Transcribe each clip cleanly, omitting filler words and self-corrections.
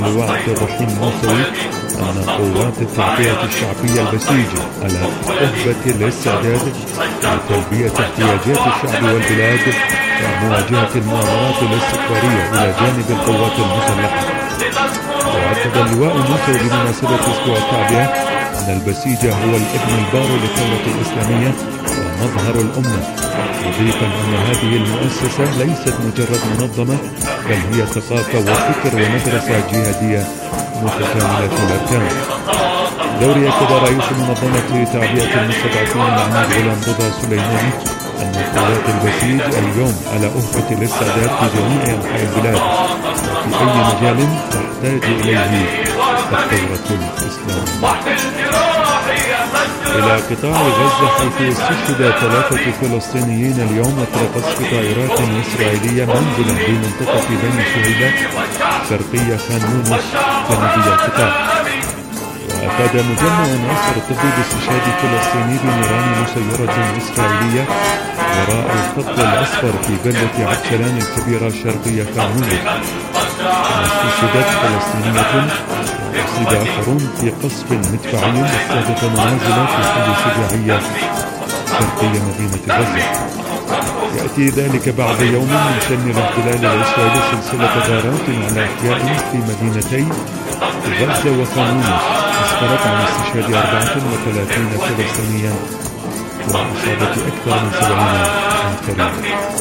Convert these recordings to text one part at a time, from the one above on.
لواء عبد الرحيم موسوي أن قوات التغطية الشعبية البسيجة على أهبة الاستعداد لتلبية احتياجات الشعب والبلاد ومواجهة المؤامرات الاستخبارية إلى جانب القوات المسلحة. وأكد اللواء موسوي بمناسبة أسبوع التعبئة أن البسيجة هو الابن البار للثورة الإسلامية ومظهر الأمة، مضيفا أن هذه المؤسسة ليست مجرد منظمة بل هي ثقافة وفكر ومدرسة جهادية متكاملة الأركان. دوري أكد رئيس منظمة تعبئة المستضعفين العميد غلام رضا سليماني أن قوات البسيج اليوم على أهبة الاستعداد في جميع أنحاء البلاد وفي أي مجال تحتاج إليه الثورة الإسلامية. إلى قطاع غزة حيث استشهد 3 فلسطينيين اليوم أثر قصف طائرات إسرائيلية منزلا بمنطقة بني شهيدة شرقية خان يونس جنوبي القطاع. وأفاد مجمع ناصر الطبي باستشهاد فلسطيني بنيران مسيرة إسرائيلية وراء الخط الأصفر في بلدة عبشلان الكبيرة الشرقية خان يونس. استشهدت فلسطينية وأصيب آخرون في قصف مدفعي استهدف منازل في حي شجاعية شرقية مدينة غزة. يأتي ذلك بعد يوم من شن الاحتلال الإسرائيلي سلسلة غارات على أحياء في مدينتي غزة وخان يونس أسفرت عن استشهاد 34 فلسطينيا وإصابة أكثر من 70 عنصريا.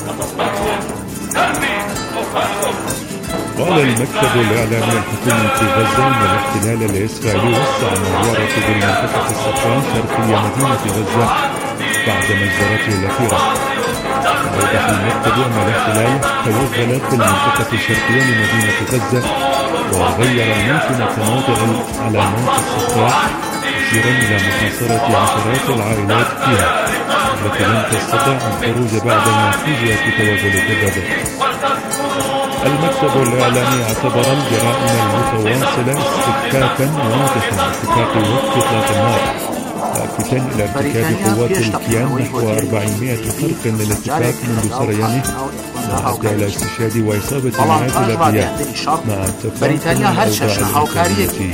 قال المكتب الإعلامي الحكومي في غزة أن الاحتلال الإسرائيلي وسع مهوارة بالمنطقة الصفراء شرقية مدينة غزة بعد مجزرته الأخيرة. أوضح المكتب أن الاحتلال توغل في المنطقة الشرقية لمدينة غزة وغير أماكن تموضع العلامات الصفراء مشيرا إلى محاصرة عشرات العائلات فيها التي لم تستطع الخروج بعد ما فوجئت بتوغل الدبابات. المكتب الإعلامي اعتبر الجرائم المتواصلة استكاكا واضحا اتفاق وقف إطلاق النار، لافتا إلى ارتكاب قوات الكيان نحو 400 خرق للاتفاق منذ سريانه وأدى إلى استشهاد وإصابة مئات الأبرياء مع تفاقم الأوضاع الإنسانية.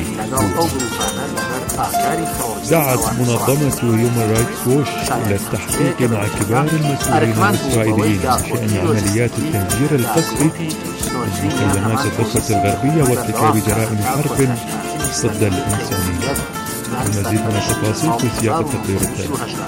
دعت منظمة هيومان رايتس ووش إلى التحقيق مع كبار المسؤولين الإسرائيليين بشأن عمليات التهجير القسري من مخيمات الضفة الغربية وارتكاب جرائم حرب ضد الإنسانية. المزيد من التفاصيل في سياق التقرير التالي.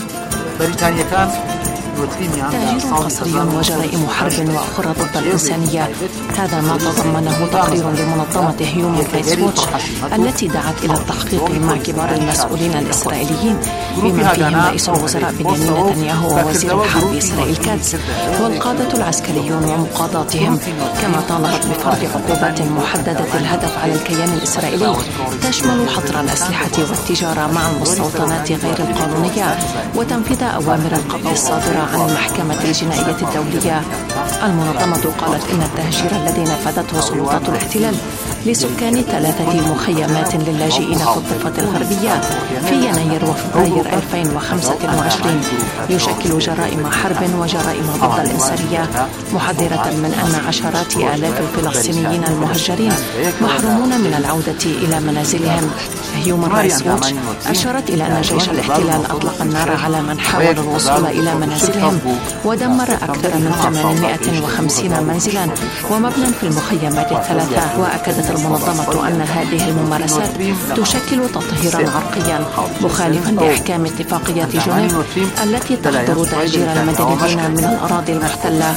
تهجير قسري وجرائم حرب وأخرى ضد الإنسانية، هذا ما تضمنه تقرير لمنظمة هيومان رايتس ووتش التي دعت إلى التحقيق مع كبار المسؤولين الإسرائيليين بما فيهم رئيس الوزراء بنيامين نتنياهو ووزير الحرب إسرائيل كاتس والقادة العسكريون ومقاضاتهم، كما طالبت بفرض عقوبات محددة الهدف على الكيان الإسرائيلي تشمل حظر الأسلحة والتجارة مع المستوطنات غير القانونية وتنفيذ أوامر القبض الصادرة عن المحكمة الجنائية الدولية. المنظمة قالت إن التهجير الذي نفذته سلطات الاحتلال لسكان 3 مخيمات للاجئين في الضفة الغربية في يناير وفبراير 2025 يشكل جرائم حرب وجرائم ضد الإنسانية، محذرة من أن عشرات آلاف الفلسطينيين المهجرين محرومون من العودة إلى منازلهم. هيومان رايتس ووتش أشارت إلى أن جيش الاحتلال أطلق النار على من حاول الوصول إلى منازلهم ودمر أكثر من 850 منزلا ومبنى في المخيمات ال3. وأكدت المنظمة أن هذه الممارسات تشكل تطهيرا عرقيا مخالفا لأحكام اتفاقية جنيف التي تحظر تهجير المدنيين من الأراضي المحتلة.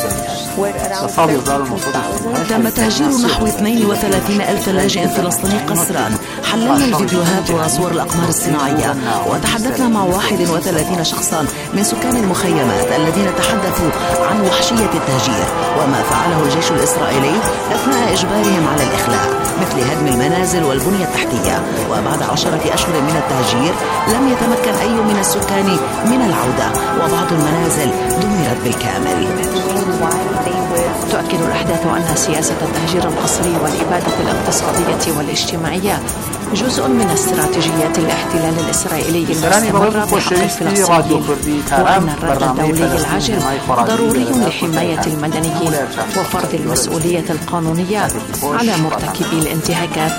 تم تهجير نحو 32,000 لاجئ فلسطيني قسرا. حللنا الفيديوهات وصور الأقمار الصناعية وتحدثنا مع 31 شخصا من سكان المخيمات الذين تحدثوا عن وحشية التهجير وما فعله الجيش الإسرائيلي أثناء إجبارهم على الإخلاء مثل هدم المنازل والبنية التحتية. وبعد 10 أشهر من التهجير لم يتمكن أي من السكان من العودة وبعض المنازل دمرت بالكامل. تؤكد الأحداث أن سياسة التهجير القسري والإبادة الاقتصادية والاجتماعية جزء من استراتيجيات الاحتلال الإسرائيلي المستمرة بحق الفلسطينيين، وأن الرد الدولي العاجل ضروري لحماية المدنيين وفرض المسؤولية القانونية على مرتكبي الانتهاكات.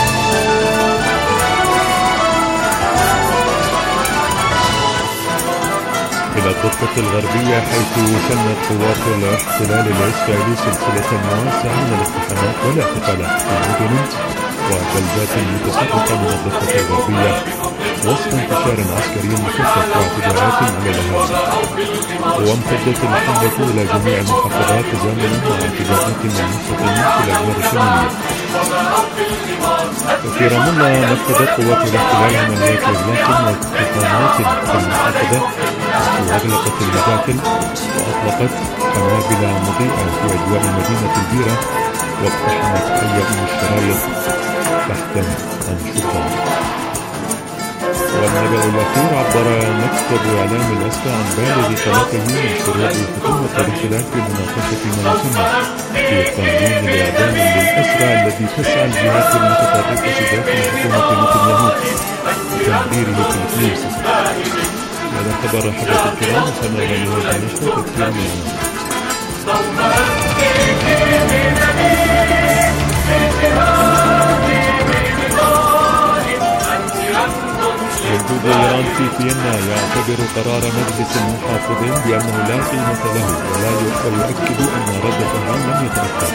إلى الضفة الغربية، حيث شنت قوات الاحتلال الإسرائيلي سلسلة واسعة من الاقتحامات والاعتقالات في المدن وبلدات متفرقة من الضفة الغربية وسط انتشار عسكري مكثف واعتداءات على الأهالي. وامتدت الحملة إلى جميع المحافظات تزامنا مع اعتداءات ملموسة في الأدوار الشمالية. في رام الله نفذت قوات الاحتلال عمليات إغلاق واقتحامات في المحافظة وأغلقت المداخل وأطلقت قنابل مضيئة في أجواء مدينة البيرة واقتحمت حي الشرايط تحت أنشطة. والنبأ الأخير عبر مكتب إعلام الأسرى عن بالغ قلقه من شروع الحكومة الاختلاف في مناقشة ما يسمى في قانون الإعدام للأسرى الذي تسعى الجهات المتطرفة داخل حكومة نتنياهو بتمريره في الكنيسة. هذا خبر حضرات الكرام، وصلنا إلى نهاية النشرة. كثير من مندوب إيران في فيينا يعتبر قرار مجلس المحافظين بأنه لا قيمة له ويؤكد أن رد طهران لم يتأخر.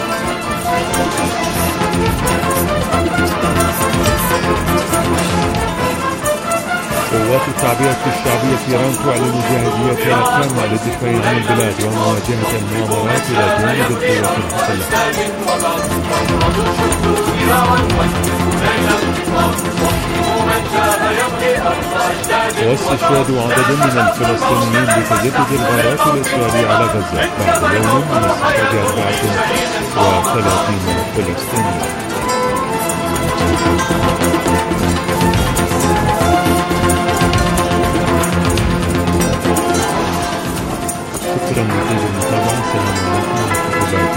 قوات التعبئة الشعبية في إيران تعلن جاهزيتها التامة للدفاع عن البلاد ومواجهة المؤامرات إلى جانب القوات المسلحة. واستشهاد عدد من الفلسطينيين بتجدد الغارات الإسرائيلية على غزة بعد يوم من استشهاد 34 فلسطينيا. شكرا لكم المتابعة. السلام عليكم ورحمة الله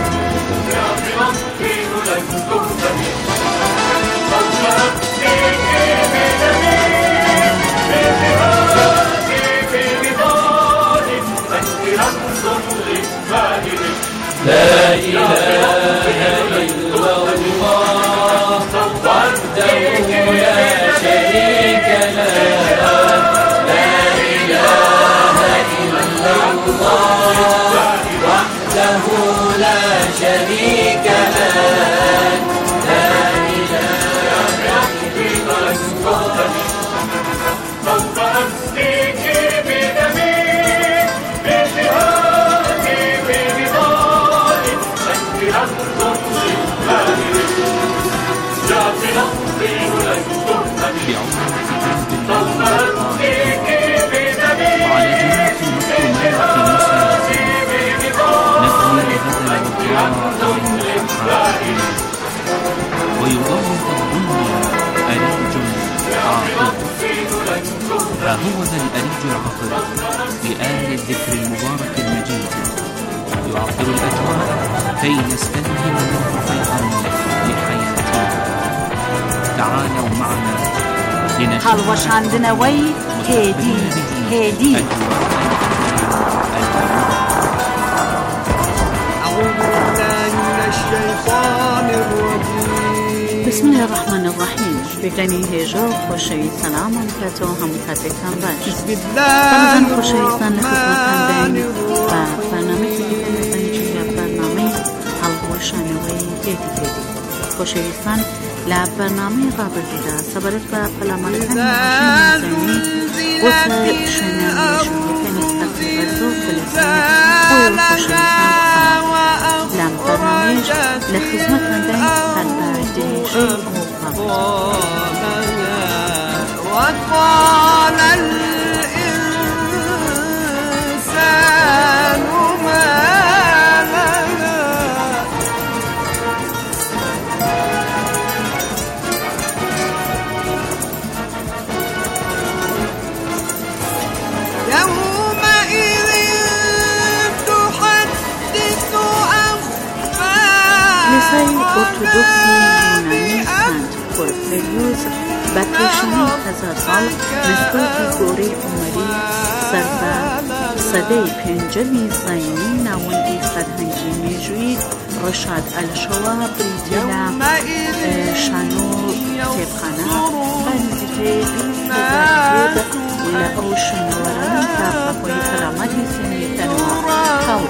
وبركاته. لا إله إلا الله وحده لا شريك له. لا إله إلا الله وحده لا شريك له. لا إله إلا الله. سوف أفديك بدمي بجهادي بنضالي أنت أنظر للبارد جاءت نصري ولن تهتمي. سوف أفديك بدمي بجهادي بنضالي أنت أنظر للبارد. ويضوء الدنيا أريج عاطر. ها هو ذا الأريج العاطر بآل الذكر المبارك المجيد يعطر الأجواء كي نستلهم منه خيرا لحياتنا. تعالوا معنا لنشوف هالوش عندنا وي هادي هادي. أعوذ بالله من الشيطان الرجيم. بسم الله الرحمن الرحیم. بگرمی هجا خوشی سلام آنکاتو همکاتکان باش. بسم الله خوشی سن خدمتان دین و برنامه که بکنید برنامه هالوشانوی هدی خوشی سن لبرنامه قابل دیده سبارت و پلامان کنید و تا شنانی شوکنی تقریبا دو فلسطین و خوشی سن لام برنامه لخدمتان دین البردیش وقال الإنسان ما لها يومئذ تحدث أخبارها قدوس بە پێشینەی 1000 ساڵ مزگەوتی گۆرەی عومەری سەر بە سەدەی پێنجەمی زاینی ناوەندی فەرهەنگی مێژووی ڕەشاد ئەلشەوە بریتە لە شانۆ کتێبخانە بە نزیکەی 20,000 لە ئەو شوێنەوەران کە بەهۆی کەرامەتی سنیەکانەوە هەڵ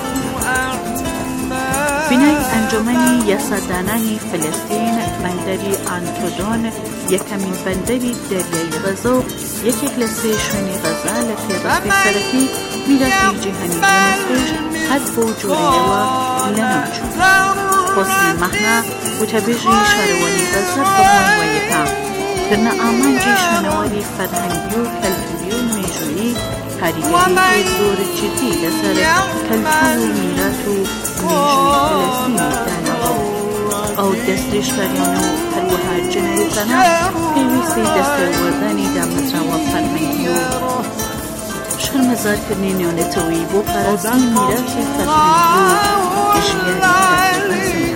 بینای ئەنجومەنی یاسادانانی فلەستین بەندەری ئانتۆدۆن یەکەمین بەندەری دەریایی غەزە و یەکێک لە سێ شوێنی غەزا لە پێڕستی سەرەکی میراثی جیهانی یونسکۆش هەر بۆ جۆرەیەوە لەناوچوو حۆسنی مەحنا وتەبێژی شارەوەنی غەزە بەڕوانوەیەکە کردنە ئامانجی شوێنەوەری فەرهەنگی و کەلتوری و مێژوویی کاریگەریەکی زۆر جدی لەسەر کەلتور و میراث و مێژووی فلەستینی داناوە ئەو دەستێشکاریانە و هەروەها جنایەتانە پێویستی دەستێوەردانی دامەزراوە فەرهەنگی و شەرمەزارکردنی نێونەتەوەیی بۆ پارێزی میراثی فەرهەنگی و ژیانی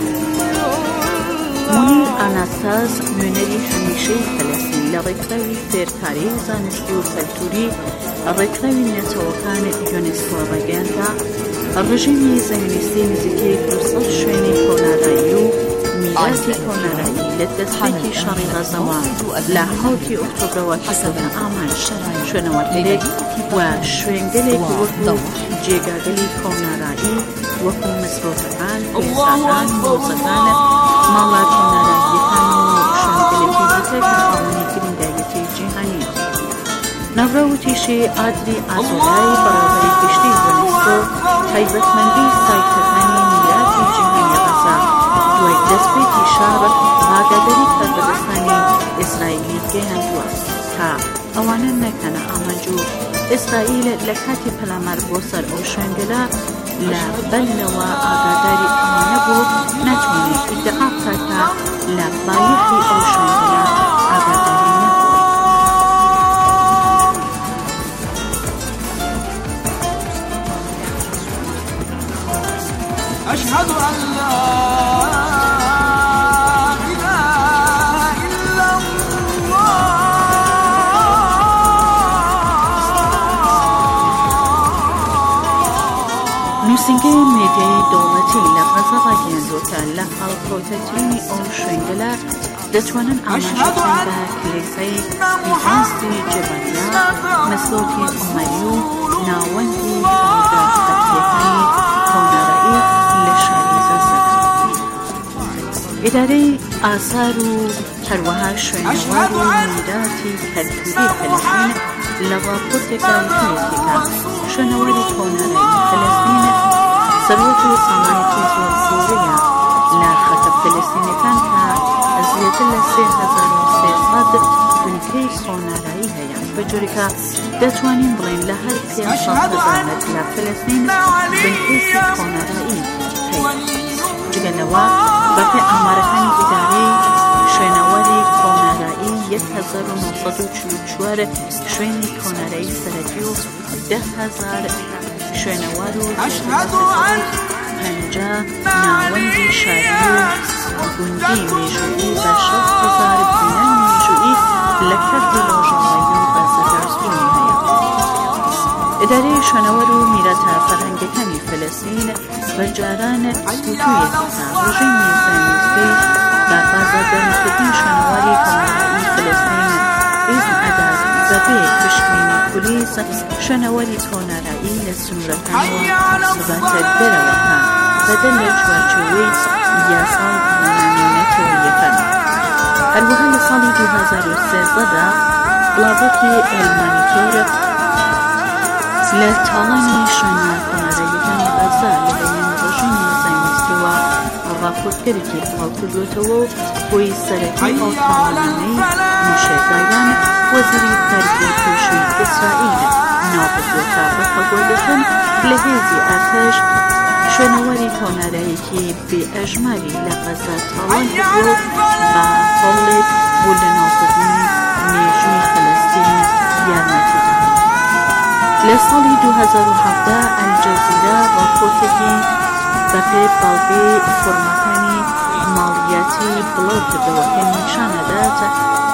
مونیر ئاناستاز نوێنەری هەمیشەی فەلەستین لە ڕێکخراوی فێرکاری زانستی و کەلتوری ڕێکخراوی نێچەوەکان یونسکۆ ڕێگەیاندا ڕژیمی زەمینیستی نزیکەی 200 شوێنی کۆنارایی و میراثی کۆنارایی لە دەستپێکی شەڕی غەزەوە لە 7 ئۆکتۆبرەوە کردنە ئامان شوێنەوەرگەلێک و شوێنگەلێکی وەکو جێگاگەلی کۆنارایی وەکو مزگەوتەکان، کلیساکان، مۆزەکان، ماڵە کۆناراییەکان و شوێنگەلێکی دیکە کە خاوەنی گرنگایەتی جیهانی ناوڕەوتیشی ئادری ئازۆلای بەڕێوەبەری گشتی یونسکۆ تایبەتمەندی سایتەکانی میراثی جیهانی غەزا دوای دەستپێکی شار ئاگاداری کاربەدەستانی ئیسرائیلی گەیاندووە کە ئەوانە نەکەنە ئامانج و ئیسرائیل لە کاتی پەلامار بۆ سەر ئەو شوێنگەلە لە بەلەوە ئاگاداری ئەوانە بوو ناتوانێت ئیدعا بکات کە لە بایەخی ئەو شوێنگەلە ئاگاداری أشهد أن لا إله إلا الله نووسینگەی مێدیای دەوڵەتی لە غەزە ڕاگەیاندووە لە هەڵکەوتەترینی ئەو شوێنگەلە دەتوانن ئاماژە بکەن بە کلیسای بیزانسی جەبانیا مەزگەوتی عومەری و ناوەندی خەتیەکانی کۆنارایی لە شاری غەزە. ئیدارەی ئاسار و هەروەها شوێنەوار و میراثی کەلتوری فەلەستین لە ڕاپۆرتێکدا وتوویەتێکە شوێنەوەری کۆنارایی فەلەستین سەرۆت و سامانێکی زۆر گەورەیە لە خەتە فەلەستینەکان کە زیاتر لە 3300 بنکەی کۆنارایی هەیە بەجۆرێکە دەتوانین بڵێن لە هەر 500,000 مەتر لە فەلەستین بنکەیەکی کۆنارایی هەیە. جگەلەوە بەپێ ئامارەکانی ئیدارەی شوێنەوەری کۆنارایی 1944 شوێنی کۆنارایی سەرەکی و 10,000 شوێنەوار و 50 ناوەندی شاری و گوندی مێژوویی بە 60,000 بینای مێژوویی لە کەرد ڕۆژاوایی و بەزەداربوونی هەیە. ئیدارەی شوێنەوەر و میراثە فەرهەنگیەکانی فەلەستین بەجاران وتوویەتی کە ڕژیمی زەمینیستی بە بازاردانکردنی شوێنەواری کۆنارایی فەلەستین ئیزن ئەدات بەبێ پشتمێنی پۆلیس شوێنەوەری کۆنارایی لە سنوورەکانەوە سباتە دەرەوەکە بەدەل لە چوارچێوەی یاسا و قانونیەتەوەیەکان. هەروەها لە ساڵی 2013دا بڵاوەکی ئەلمانیتۆر لە تاڵانی شوێنە کۆناراییەکانی غەزا لەبەرێن ڕژیمی زەمینیستیەوە ڕاپۆرتکەرێکی هەڵکردوێتەوە و بۆی سەرەکی ئەو تاڵانەی موشێدایان وەزیری کاریگەری پێشووی ئیسرائیل ناوبردووەکە بە کۆگۆلەکەن لە هێزی ئارتەش شوێنەوەری کۆناراییەکی بێئەژماری لە غەزا تاوان کردووە بە هەوڵێک بۆ لەناوبردنی مێژووی فەلەستین یارمەتیدا. لە ساڵی 2017 ئەلجەزیرە ڕاپۆرتێکی بەپێ باڵغەی فۆرمەکانی ماڵیاتی بڵاو کردەوە کە نیشانەدات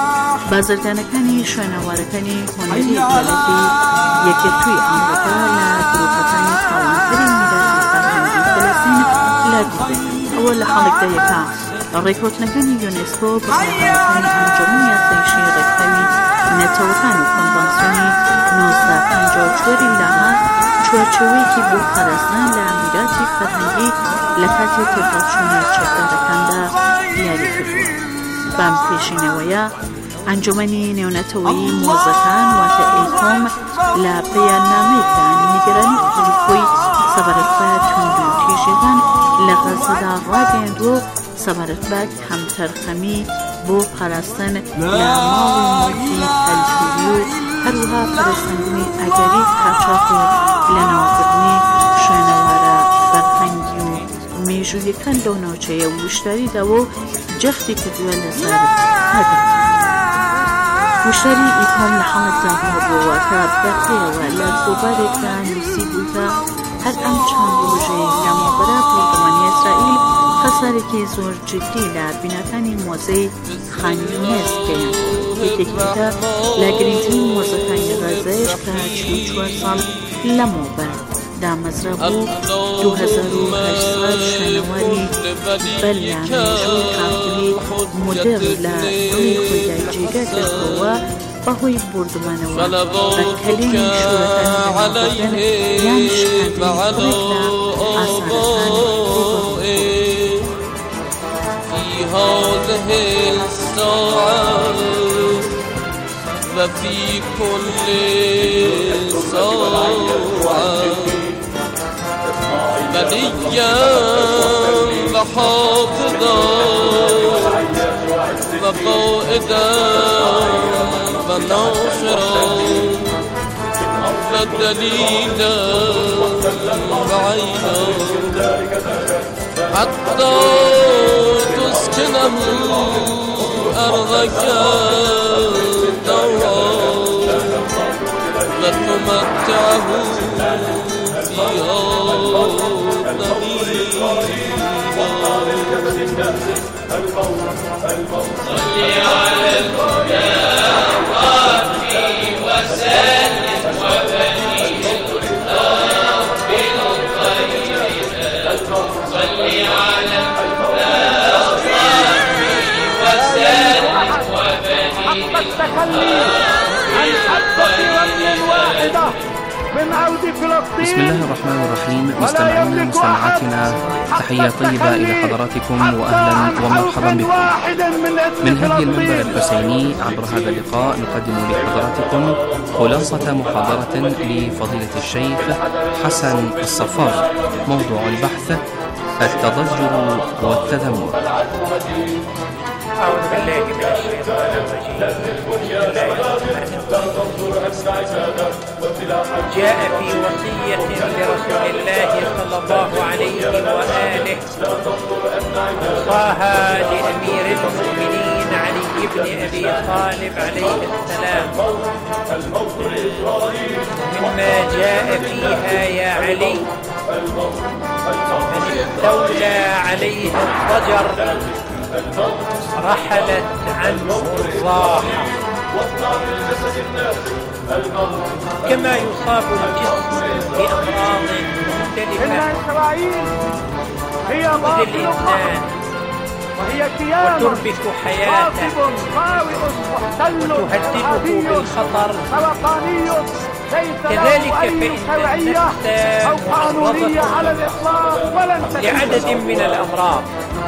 بازرگانەکانی شوێنەوارەکانی هۆنەری ئیالەتی یەکگرتووی ئەمریکا لە گرۆپەکانی تاوانکەری میراثی فەرهەنگی فەلەستین لا دەبێت. ئەوە لە حاڵێکدا یەکە ڕێکەوتنەکانی یونسکۆ بەڕێوەبەرەکانی ئەنجومەنی یاسایشی ڕێکخراوی نەتەوەکان و کۆنڤەنسیۆنی 1954 لاهات چوارچێوەیەکی بۆ پاراستن لە میراثی فەرهەنگی لە کاتی تێکەڵچوونی چەکدارەکاندا دیاری کردووە. بەم پێشینەوەیە ئەنجومەنی نێونەتەوەیی مۆزەکان واتە ئەیکۆم لە پەیامنامەیەکدا نیگەرانی خۆی سەبارەت بە توندوتیژیەکان لە غەزەدا ڕاگەیاندووە و سەبارەت بە کەمتەرخەمی بۆ پاراستن لە ماڵی مڵکی کەلتوری و هەروەها پەرسەندنی ئەگەری قاچاق و لەناوبردنی شوێنەوارە فەرهەنگی و مێژوویەکان لەو ناوچەیە وشداریداوە و جەختی کردووە لەسەر هەدەف. وشداری ئیکۆم لە حاڵێکدا هەبووە کە بەقەیەوە لە کۆبارێکدا نووسی بووکە هەر ئەم چەند ڕۆژەی لە ماوەبەرە پەرلەمانی ئیسرائیل خەسارێکی زۆر جددی لە بیناکانی مۆزەی خان یونس گەیاندووە. هێتێکیکە لە گرنگترین مۆزەکانی غەزەیەش کە 44 ساڵ لەمەوبەر دامەزرا بوو 2800 شوێنەواری بەر لە مێژووی کارتوی مۆدێڕ لە دڵی خۆیدا جێگا کردەوە بەهۆی بردومانەوە بە کەلێنی شوورەکانی لەناوبردن یان شکاندنی بڕێک لە ئاسارەکان هذه الساعة وفي كل ساعة بليا وحافظا وقائدا وناصرا ودليلا وعينا حتى تسكنه أرضك طوعا وتمتعه فيها طويلا. صل على الهدى وسلم وبلغ صل على بسم الله الرحمن الرحيم. مستمعينا مستمعاتنا تحية طيبة إلى حضراتكم وأهلا ومرحبا بكم من هذه المنبر الحسيني. عبر هذا اللقاء نقدم لحضراتكم خلاصة محاضرة لفضيلة الشيخ حسن الصفار. موضوع البحث التضجر والتذمر. أعوذ بالله من الشيطان الرجيم. جاء في وصية لرسول الله صلى الله عليه وآله وصاها لأمير المؤمنين علي بن أبي طالب عليه السلام. مما جاء فيها يا علي من استولى عليه الضجر رحلت عنه الراحة. كما يصاب الجسم بأمراض مختلفة مثل الإنسان وتربك حياته وتهدده بالخطر، كذلك فإن النفس معرضة لعدد من الأمراض،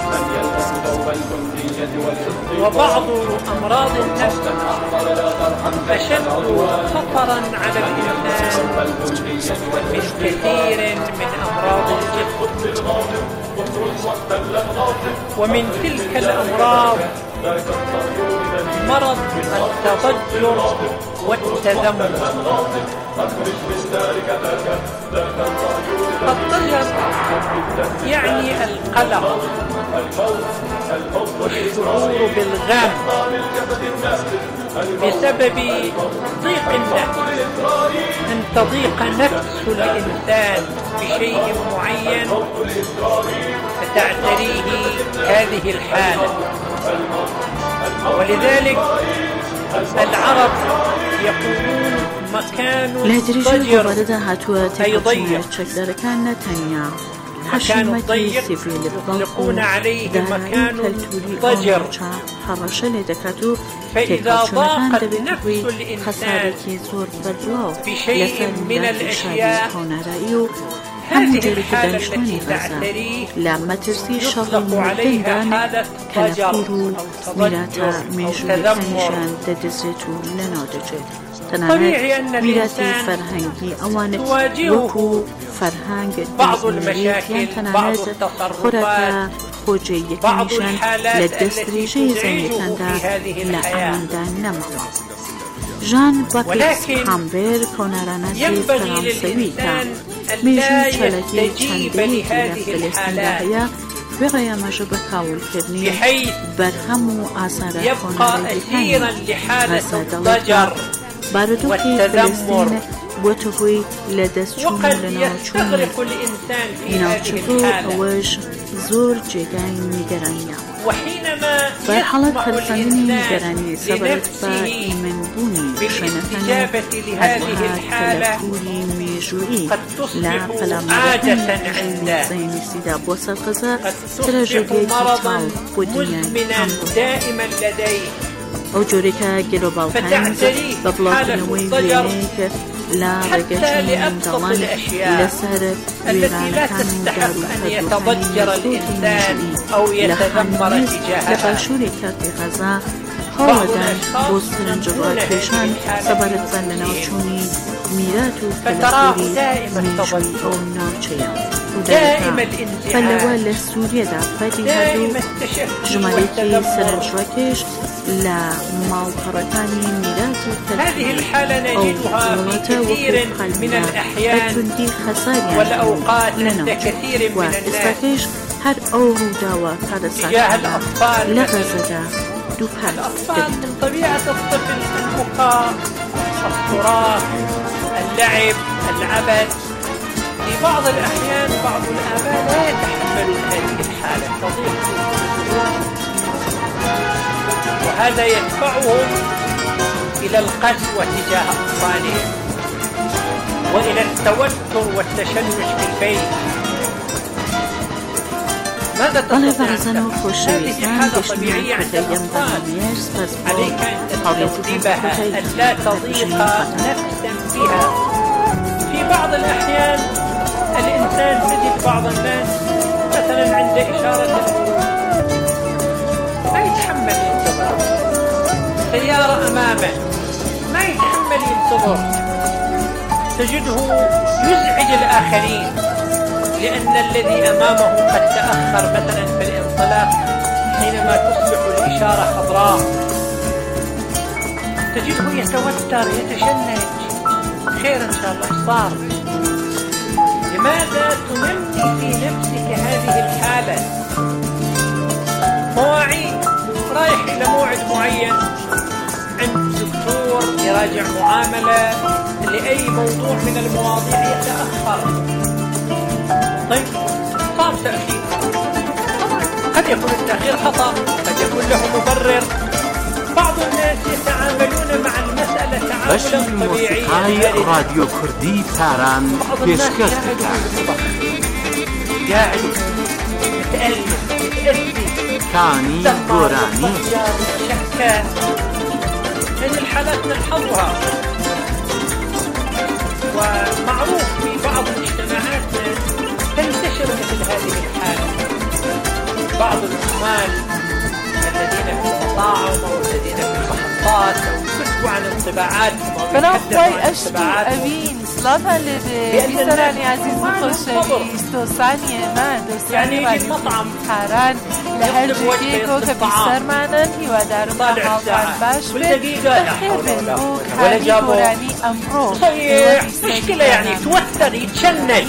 وبعض أمراض النفس أشد خطرا على الإنسان من كثير من أمراض الجسم. ومن تلك الأمراض مرض التضجر والتذمر. الضجر يعني القلق والشعور بالغم بسبب ضيق النفس، أن تضيق نفس الإنسان بشيء معين فتعتريه هذه الحالة. ولذلك العرب يقولون مكان لە درێژەی الضجر گۆڤارەدا هاتووە تێکەڵچوونە چەکدارەکان نەتەنیا حەشیمەتی سیڤیل بەڵق و دارایی کەلتوری ئۆنچا هەڕەشە لێ دەکات و تێکەڵچوونەکان دەبێت بووی خەسارێکی زۆر بەربڵاو لەسەر میراتی شادی کۆنارایی و هەموو جێرێکی دانیشتوانی غەزا لە مەترسی شەڕی مردندان کە لە پور و میراتە مێژوویەکانیشان دەدەزێت و لەناو دەچێت تەنانەت میراتی فەرهەنگی ئەوانت وەکو فەرهەنگ دەستنوێریان تەنانەت خۆراکە خۆجێیەکانیشان لە دەستدرێژەی زەویەکاندا لە ئەواندا نەماوە. ژان باکس هامبێر کۆنارانەتی فەرانسەوی کە مێژووی چەلەکی چەندەیەکی لە فلەستیندا هەیە بێڕێ ئەمەژە بە کاولکردنی بەرهەم و ئاسارە کۆنارەکانی غەزا دەڵێت بارودۆخی فلەستین بۆتە هۆی لە دەستچوون و لەناوچوونی ناوچەکە و ئەوەش زۆر جێگای نیگەرانیە. بەرحەڵەت هەرساندنی نیگەرانی سەبارەت بە ئیمنبوونی شوێنەکانی هەروەها کەلەپوری مێژوویی لە پەلامارەکانی زەیونیستیدا بۆ سەر غەزا تراژێدیەکی تاو بۆ دنیای ئەمڕۆ. ئەو جۆرێکە گلۆبال تایمز بە بڵاوکردنەوەی وێنەیەک لە ڕێگەشتنی منداڵان لەسەر وێرانەکان و داروکردنەوەی لە خانوویست لە باشووری کارتی غەزا هەوڵەدان بۆ سەرنجڕاکێشان سەبارەت بە لەناوچوونی میرات و کەلەپوری مێژووی ئەو ناوچەیە. فەلەوە لە سووریەدا فەتی هەردوو ژمارەیەکی سەرنجڕاکێش لە ماڵپەڕەکانی میراتی کەلەپوری ئەو وڵاتە وەکو قەلبیە بەتوندی خەساریان لە ناوچە و ئێستاکەش هەر ئەو ڕووداوە کارەساتان لە غەزەدا دووپات دەبێت. طبيعة الطفل البكاء، الصراخ، اللعب، العبث. في بعض الأحيان بعض الآباء لا يتحملون هذه الحالة تضيق وهذا يدفعهم إلى القسوة تجاه أطفالهم وإلى التوتر والتشنج في البيت. بەڵێ بەڕێزان و خۆشەویستان گەشتیان کردەیەم بەنامەیەش سپاس بۆ هاوڕێتتان لا تضيق نفسا بها. في بعض الأحيان الإنسان تجد بعض الناس مثلا عند إشارة ما يتحمل ينتظر سيارة أمامه ما يتحمل ينتظر تجده يزعج الآخرين لأن الذي أمامه قد تأخر مثلا في الانطلاق حينما تصبح الإشارة خضراء تجده يتوتر يتشنج. خير إن شاء الله صار. لماذا تنمي في نفسك هذه الحالة؟ مواعيد رايح إلى موعد معين عند دكتور يراجع معاملة لأي موضوع من المواضيع يتأخر. طيب صار تأخير، قد يكون التأخير خطأ، قد يكون له مبرر. بعض الناس يتعاملون مع المسألة تعاملا طبيعيا. راديو كردي تاران بيشكش قاعد متألم متأذي كاني قراني شكا. هذه الحالات نلحظها ومعروف في بعض المجتمعات تنتشر مثل هذه الحالة. بعض العمال الذين في المطاعم أو الذين في المحطات أو كتبوا عن انطباعاتهم بناخوي أشتو أبين صلاة بسراني عزيز مخشوي ثانية ما يعني يجي المطعم حاران لهالجيكو كبيسر معنا هيوادار محافظان باش بخير بنبوك هذه قراني أمرو صحيح مشكلة يعني توتر يتشنج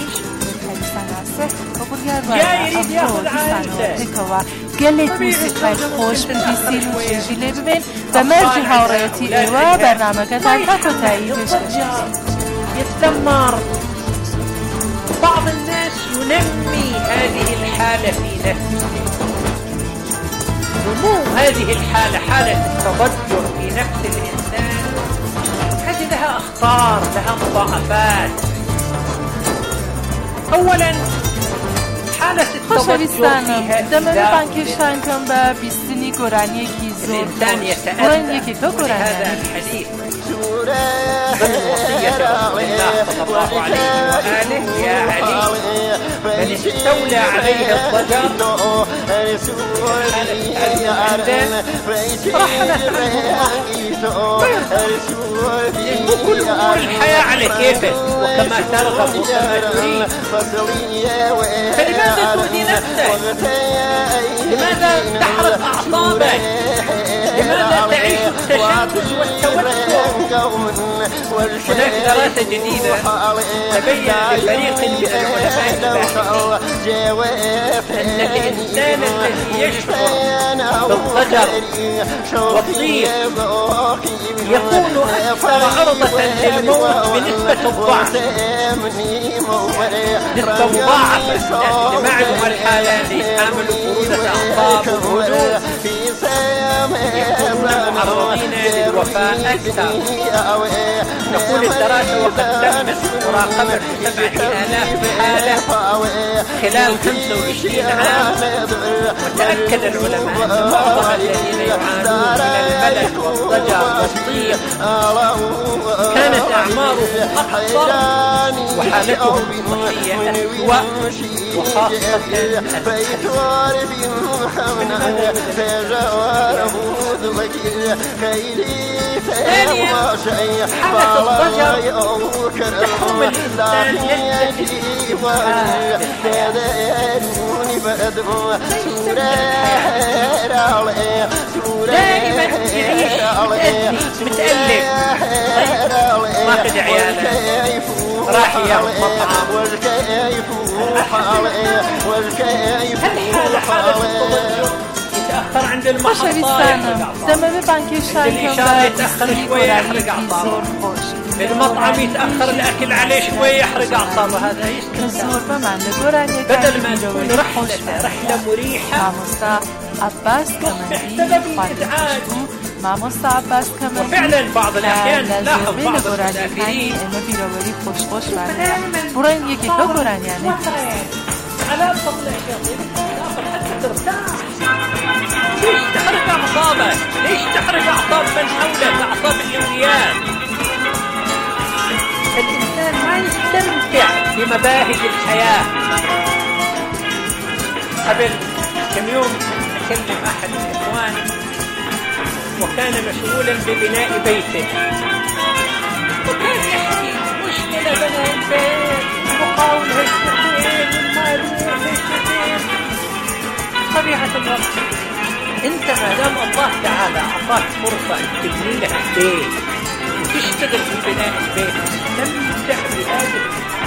جاي يريد ياخذ عائلته قالت موسيقى خوش بيسين وشيجي لي ببين بمرجي هاوريتي ايوا برنامجتان تاكو تايي يتدمر. بعض الناس ينمي هذه الحالة في نفسه. نمو هذه الحالة حالة التضجر في نفس الإنسان هذه لها أخطار، لها مضاعفات. أولا حالة التوجه فيها دماغ بانكشان كم بيستني قرانية كيزور الإنسان يتأذى هذا الحديث ضمن وصية رسول الله صلى الله عليه وآله: يا علي من استولى عليه الضجر رحلت عنه كل أمور الحياة على كيفك وكما ترغب وكما تريد. فلماذا تؤذي نفسك؟ لماذا تحرق أعصابك؟ لماذا تعيش التشتت والتوتر؟ هناك دراسة جديدة تبين لفريق من العلماء أن الإنسان الذي يشعر بالضجر والضيق يكون أكثر عرضة للموت بنسبة الضعف، نسبة مضاعفة. لمعلوم الحالة ليحامل برودة أعصاب والهدوء يكونون معرضين للوفاة أكثر. نقول الدراسة وقد تمت مراقبة 7,000 حالة خلال 25 عام، وتأكد العلماء أن معظم الذين يعانون من الملل والضجر والضيق كانت أعمارهم أقصر وحالتهم الصحية أسوأ، وخاصة ثانيا حالة الضجر تحوم الإنسان دائما يعيش متألم، راقد عياله، راح ياخذ مطعم. هل حالة التضجر يتأخر عند المحطات الإشارة يتأخر شوية يحرق أعصابه، المطعم يتأخر الأكل عليه شوية يحرق أعصابه، هذا يستنزف. بدل ما تكون رحلة مريحة وفعلا بعض الأحيان لاحظ بعض المسافرين على فضل الشيطان حتى ترتاح. ليش تحرق أعصابك؟ ليش تحرق أعصاب من حولك، أعصاب الأولياء؟ الإنسان ما يستمتع بمباهج الحياة. قبل كم يوم أكلم أحد الإخوان وكان مشغولا ببناء بيته، وكان يحكي مشكلة بناء البيت، مقاول هالشتين والمالوف هالشتين. طبيعة الوقت انت ما دام الله تعالى اعطاك فرصة ان تبني لك بيت وتشتغل في بناء البيت، تستمتع بهذه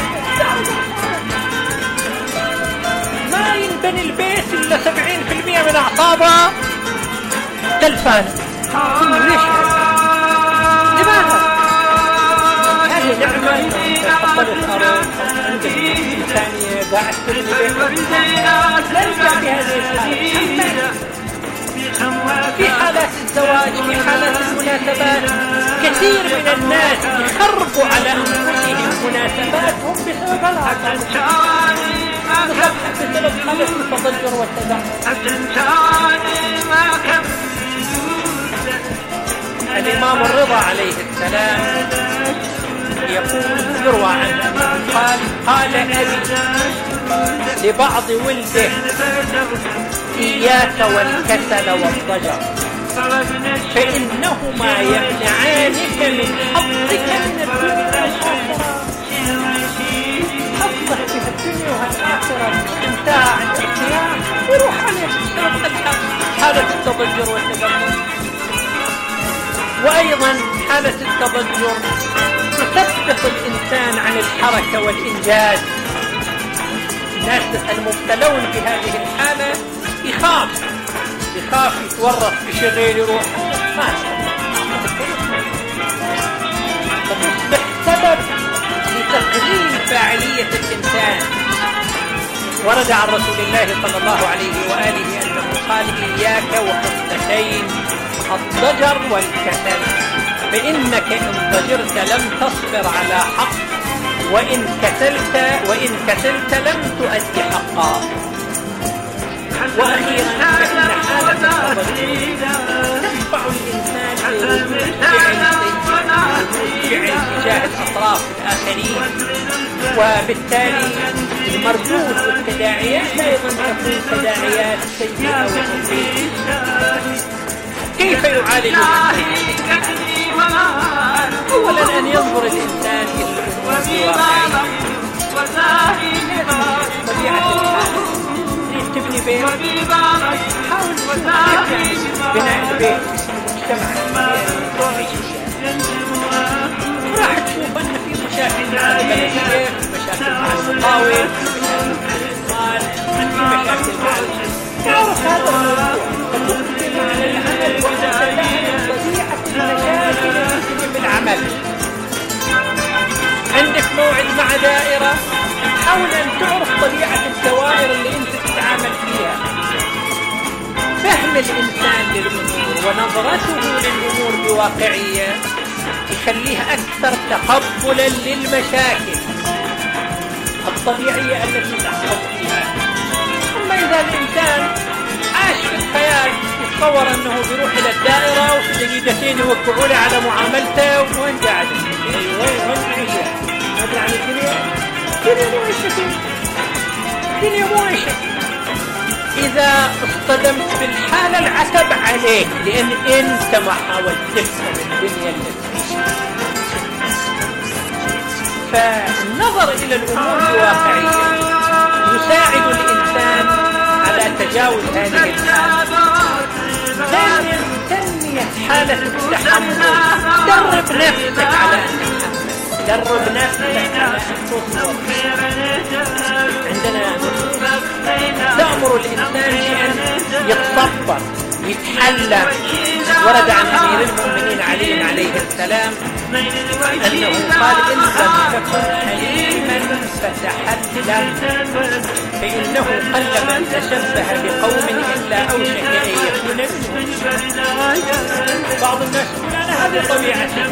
ما ينبني البيت الا 70% من اعصابه تلفان. ليش؟ لماذا؟ هذه نعمة تفضل الأرض عندك إنسانية قاعد تبني بيت، لا يرجع بهذه الحالة. في حالات الزواج، في حالات المناسبات، كثير من الناس يخربوا على أنفسهم مناسباتهم بسبب العطل، بسبب حالة التضجر والتدخل. الإمام الرضا عليه السلام يروى عنه قال أبي لبعض ولده: إياك والكسل والضجر، فإنهما يمنعانك من حظك من الدنيا والآخرة. حظك في الدنيا والآخرة الاستمتاع، الاختيار، يروح عليك بسبب حالة التضجر والتدخل. وأيضا حالة التضجر تثبت الإنسان عن الحركة والإنجاز. الناس المبتلون بهذه الحالة يخاف يتورط بشغل، يروح فتصبح سبب لتقليل فاعلية الإنسان. ورد عن رسول الله صلى الله عليه وآله أنه قال: إياك وحسنتين الضجر والكسل، فإنك إن ضجرت لم تصبر على حق، وإن كسلت لم تؤدي حقا. وأخيرا فإن حالة الضجر تدفع الإنسان لردود فعل تجاه الأطراف الآخرين، وبالتالي المردود والتداعيات أيضا تكون تداعيات سيئة ومضرة. كيف يعالج الإنسان؟ أولا أن ينظر الإنسان إلى الأمور بواقعية. طبيعة الحال تبني بيت، حاول بناء البيت في المجتمع، راح تشوف أن في مشاكل مع البلدية، مشاكل مع المقاول، في مشاكل مع تعرف هذا الموضوع، تقدم على العمل وتتبين طبيعة المشاكل التي في العمل. عندك موعد مع دائرة، حاول أن تعرف طبيعة الدوائر اللي أنت تتعامل فيها. فهم الإنسان للأمور ونظرته للأمور بواقعية يخليه أكثر تقبلا للمشاكل الطبيعية التي تحصل فيها. أما إذا الإنسان عاش في الخيال يتصور أنه بيروح إلى الدائرة وفي دقيقتين يوقعوا له على معاملته وين قاعد؟ هذا يعني الدنيا مو عيشة. إذا اصطدمت بالحالة العتب عليك، لأن أنت ما حاولت تفهم الدنيا اللي تعيشها. فالنظر إلى الأمور بواقعية يساعد الإنسان على تجاوز هذه الحالة. ثانيا تنمية حالة التحمل. درب نفسك على أن درب نفسك على أن تصبر. عندنا تأمر الإنسان بأن يتصبر يتحلم. ورد عن أمير المؤمنين علي عليه السلام أنه قال إن لم تكن حليما فتحلم، فإنه قل من تشبه بقوم إلا أوشك أن يكون منهم. بعض الناس يقول أنا هذه طبيعتي،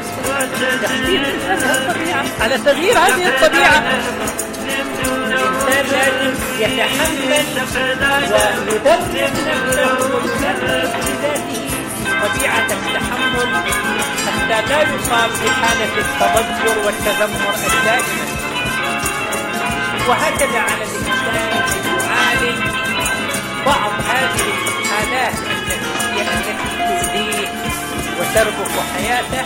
على تغيير هذه الطبيعة الإنسان لازم يتحمل ويدرب نفسه ويدرب بذاته طبيعة التحمل حتى لا يصاب بحالة التضجر والتذمر الدائمة. وهكذا على الإنسان أن يعالج بعض هذه الحالات التي تؤذيه وتربك حياته.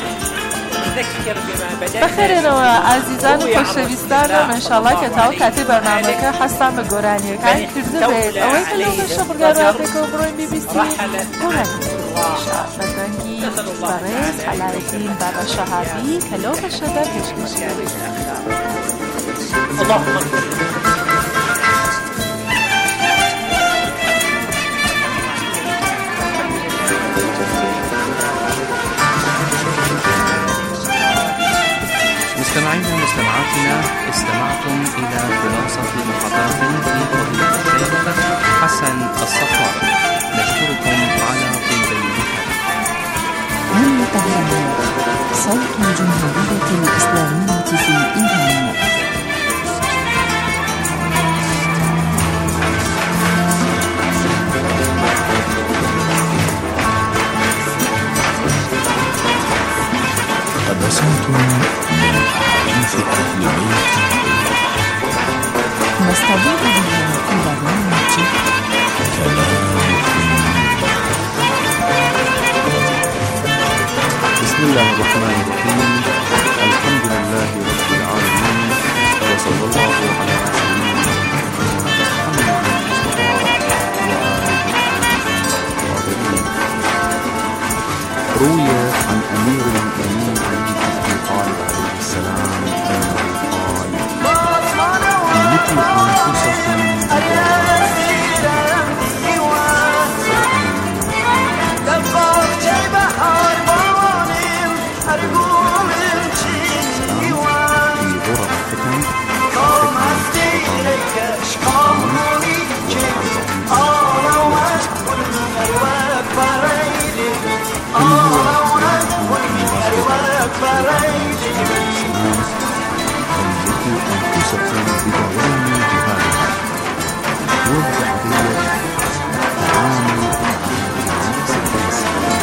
بخيرین و عزیزان خوشویستانم انشالله که تا کاتی برنامه که هستم گرانی که کرده بید اوی کلو به شغل رابطه که برویم بی بی سی گرانی شاهدانگی برز حلالتین برا شهابی کلو به شده کشکشی مستمعينا ومستمعاتنا، استمعتم إلى خلاصة محاضرة لفضيلة الشيخ حسن الصفار. نشكركم على طيب المحاضرة. من طهران صوت الجمهورية الإسلامية في إيران. قد وصلتم من أحاديث أهل بيت نستضيف بها في برنامج كلام. بسم الله الرحمن الرحيم. الحمد لله رب العالمين، وصلى الله على سيدنا محمد المصطفى وآله الطاهرين. روي عن أمير المؤمنين علي بن أبي طالب عليه السلام أنه قال: ملكوا أنفسكم أنفسكم بدوام جهادها وبقضية التعامل مع نفس الإنسان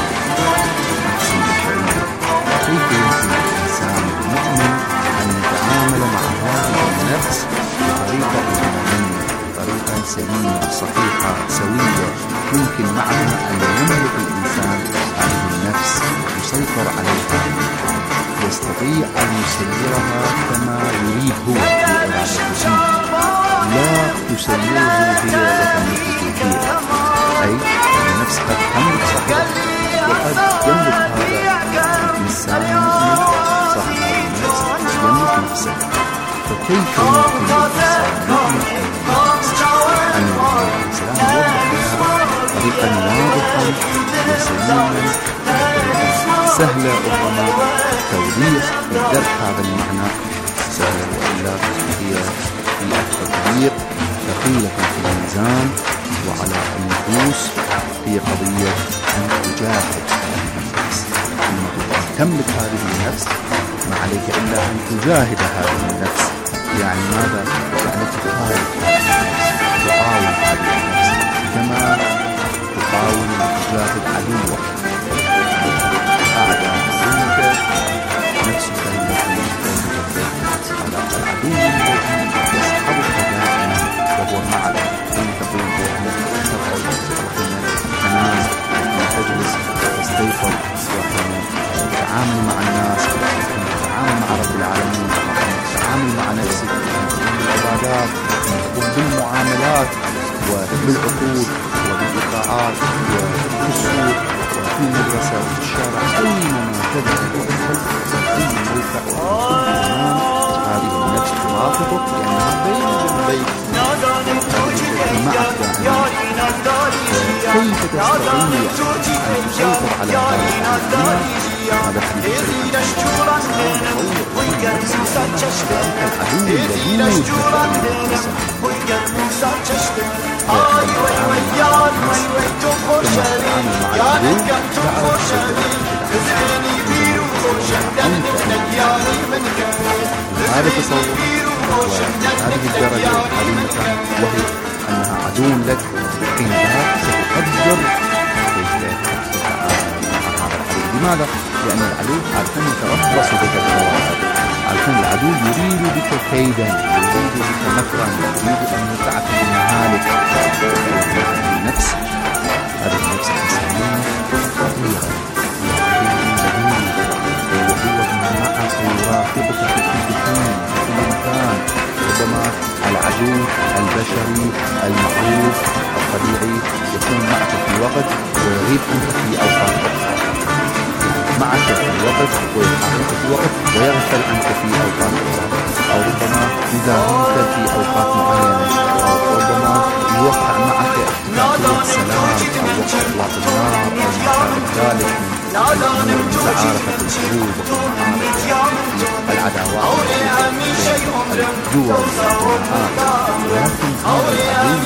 كيف يمكن للإنسان المؤمن أن يتعامل مع هذه النفس بطريقة مطمئنة بطريقة سليمة صحيحة سوية يمكن معها أن يملك الإنسان هذه النفس يسيطر عليها يستطيع أن يسيرها كما يريد هو بإرادته لا تسيره هي وتملكه هي أي أن النفس قد تملك صاحبها وقد يملك هذا الإنسان المؤمن صاحب هذه النفس يملك نفسه فكيف يمكن للإنسان المؤمن أن يوضح طريقا واضحا وسليما سهلة ربما توضيح ودرك هذا المعنى سهلة وإلا هي في أكثر كبير ثقيلة في الميزان وعلى النفوس هي قضية أن تجاهد هذه النفس لما تملك هذه النفس ما عليك إلا أن تجاهد هذه النفس يعني ماذا؟ يعني تحاول تحاول هذه النفس كما تحاول تجاهد عدوك أعداء سنك نفسك التي على العدو الذي يصحبك دائما وهو معك حين تقوم ترقى تنام حين تجلس تستيقظ وحين تتعامل مع الناس وحين تتعامل مع رب العالمين وحين تتعامل مع نفسك وحين بالعبادات وحين بالمعاملات وبالعقود وبالإيقاعات وبالسوق وفي المدرسة وفي الشارع أينما تذهب وتدخل أي موقع هذه النفس ترافقك لأنها بين جنبيك معك دائما كيف تستطيع أن تسيطر على هذا هذا حديث العدو الذي هذا تصور وهذه الدرجة هذه المكان وهي أنها عدو لك حينها ستقدر كيف تتعامل مع هذا العدو لماذا؟ لأن العدو عادة يتربص بك الجواب عادة العدو يريد بك كيدا يريد بك مكرا يريد أن يدفعك بمهالك النفس هذه النفس الإنسانية خطيرة وهو معك يرافقك في كل حين في كل مكان ربما العدو البشري المعروف الطبيعي يكون معك في وقت ويغيب أنت في أوقات أخرى معك في وقت ويحاولك في وقت ويغفل عنك في أوقات أخرى أو ربما يداهمك في أوقات معينة أو ربما يوقع معك اتفاقية سلام أو وقت إطلاق النار أو ما شابه ذلك من متعارفة الحروب والمعارك العداوات الدول والجماعات ولكن هذا العدو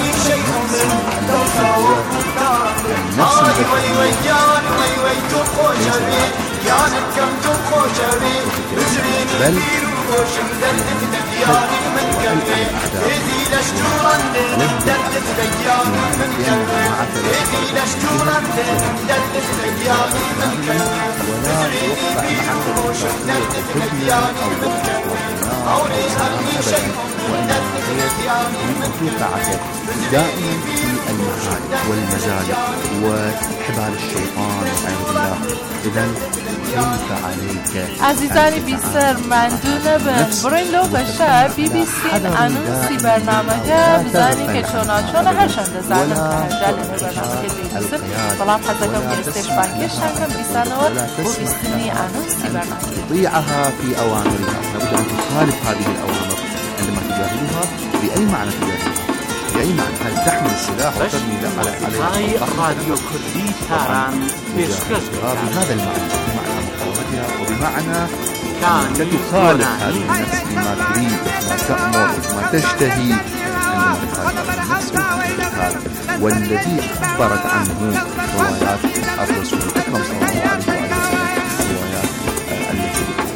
النفس البشرية بل دائما في المعارك والمزالق وحبال الشيطان والعياذ بالله. إذا كيف عليك عزیزانی بیشتر مندونه بن برین لو بشه BBC انونسی برنامه بزنی که چون هرشنده زنم جلی برنامه BBC طلاب حزكم كريستيش بانكيش هنكم بيسانور وبيستني انونسي برنامه تطيعها في أوامرها. لابد أن تخالف هذه الأوامر عندما تجاهدها. بأي معنى تجاهدها؟ بأي معنى؟ هل تحمل السلاح وتبني عليه راديو كردي تاران بهذا المعنى، بمعنى مقاومتها وبمعنى أن تخالف هذه النفس بما تريد وما تأمر وما تشتهي عندما تخالف النفس وتخالف. والذي أخبرت عنه روايات الرسول الأكرم صلى الله عليه وسلم الروايات التي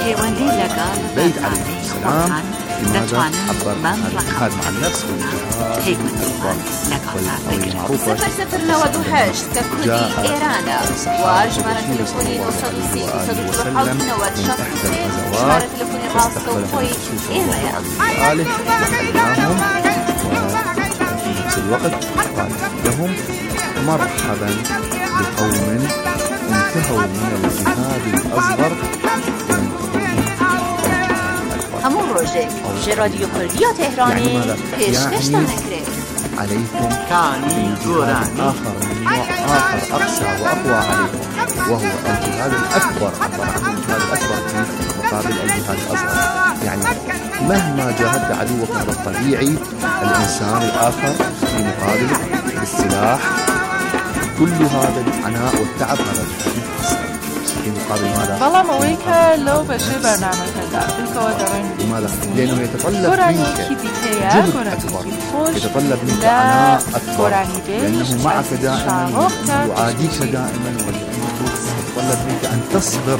البيت عليه السلام لماذا عبر عن الجهاد مع النفس والجهاد الأكبر، والقضية معروفة جاء الصحابة الرسول صلى الله عليه وسلم من إحدى الغزوات فاستقبلهم الرسول صلى الله عليه وآله وحياهم، وفي نفس الوقت قال لهم مرحبا بقوم انتهوا من الجهاد الأصغر راديو كردية تهراني پیشکش نکره عليكم جهاد آخر من نوع آخر أقسى وأقوى عليكم، وهو الجهاد الأكبر، عبر عنه الجهاد الأكبر في مقابل الجهاد الأصغر. يعني مهما جاهدت عدوك هذا الطبيعي الإنسان الآخر في مقابلك بالسلاح، كل هذا العناء والتعب هذا في مقابل ماذا؟ والله مويكا لو بشي برنامج هذا لماذا؟ لأنه يتطلب منك جهد أكبر، يتطلب منك عناء أكبر، لأنه معك دائما يعاديك دائما، ولأنه يتطلب منك أن تصبر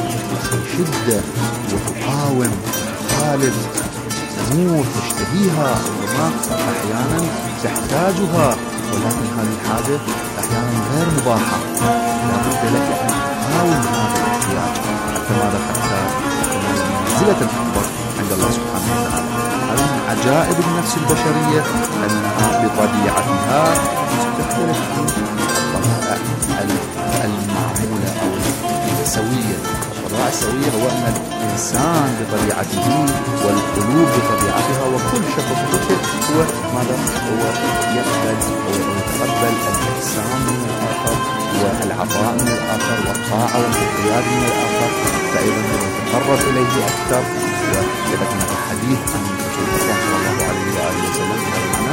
بشدة وتقاوم وتخالف أمور تشتهيها ربما أحيانا تحتاجها، ولكن هذه الحاجة أحيانا غير مباحة، لابد لك أن تحاول هذا الاحتياج حتى ماذا حتى منزلة الأكبر عند الله سبحانه وتعالى. هذا من عجائب النفس البشرية أنها بطبيعتها تختلف عن الطبائع المعمولة أو السوية. الطبائع السوية هو أن الإنسان بطبيعته والقلوب بطبيعتها وكل شخص هو ماذا هو يقبل ويتقبل الإحسان من الآخر والعطاء من الآخر والطاعة والانقياد من الآخر، فأيضا يتقرب إليه أكثر. ويبقى الحديث عن رسول الله صلى الله عليه وآله وسلم أنه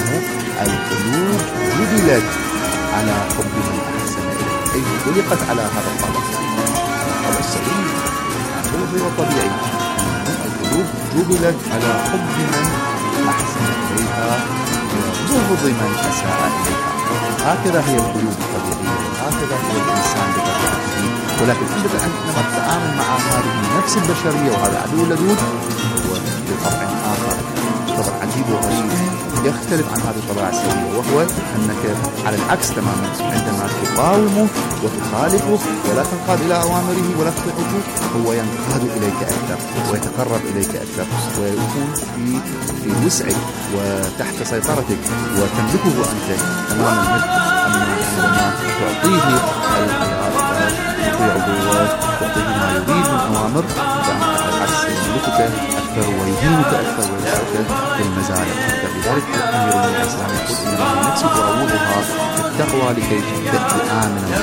القلوب جبلت على حب من أحسن إليه، أي خلقت على هذا الطبع السليم. هو طبيعي القلوب جبلت على حب من أحسن إليها وبغض من أساء إليها. هكذا هي القلوب الطبيعية، هكذا هو الإنسان بطبيعته. ولكن عندما نتعامل مع هذه النفس البشرية وهذا عدو لدود هو بطبع آخر، طبع عجيب وغريب يختلف عن هذه الطبيعة السوية، وهو أنك على العكس تماما عندما تقاومه وتخالفه ولا تنقاد إلى أوامره ولا تطيعه هو ينقاد إليك أكثر ويتقرب إليك أكثر ويكون في وسعك وتحت سيطرتك وتملكه أنت تماما، عندما تعطيه الخيار وتطيعه وتعطيه ما يريد من أوامر فأنت على العكس يملكك أكثر ويهينك أكثر ويدعوك في المزالق أكثر. لذلك أمير من الإسلام يقول إن النفس تروضها التقوى لكي تأتي آمنا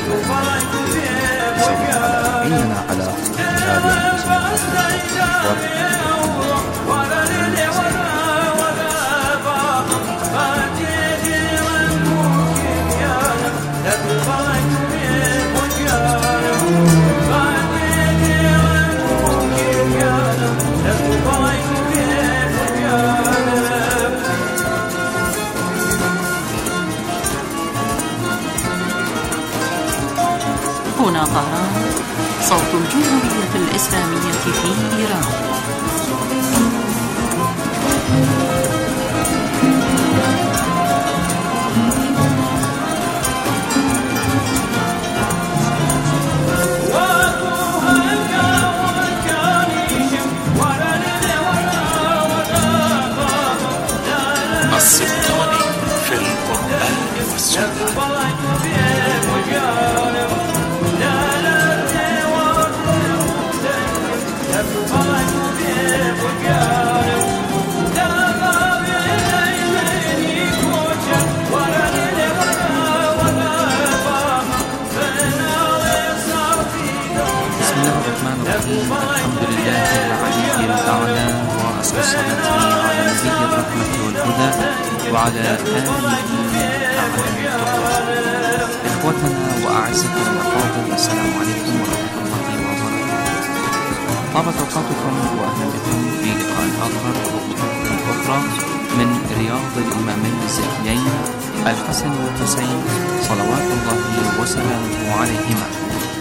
نسأل الله تعالى يعيننا على جهاد أنفسنا هنا طهران، صوت الجمهورية الإسلامية في إيران. السلطاني في القرآن والسنة. الحمد لله العلي الأعلى، وأصل الصلاة على نبي الرحمة والهدى وعلى آله أعلى التقوى. إخوتنا وأعزتنا الأفاضل، السلام عليكم ورحمة الله وبركاته. طابت أوقاتكم وأهلا بكم في لقاء آخر وخطوة أخرى من رياض الإمامين الزكيين الحسن والحسين صلوات الله وسلامه عليهما.